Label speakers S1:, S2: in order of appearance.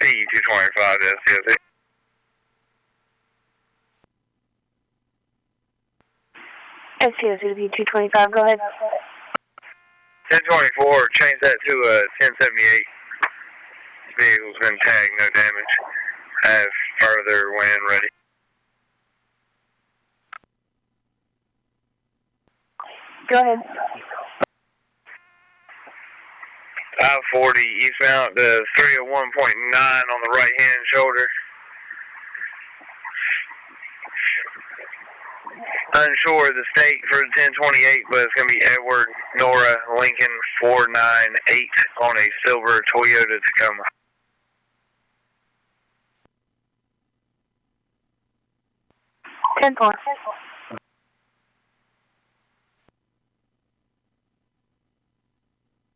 S1: T225 to SCOC.
S2: SCOC to P225, go ahead.
S1: 1024, change that to 1078. Vehicle's been tagged, no damage. Have further wind ready.
S2: Go ahead.
S1: I-40 eastbound to 301.9 on the right hand shoulder. Unsure of the state for the 1028, but it's going to be Edward Nora Lincoln 498 on a silver Toyota Tacoma.
S2: 10-4.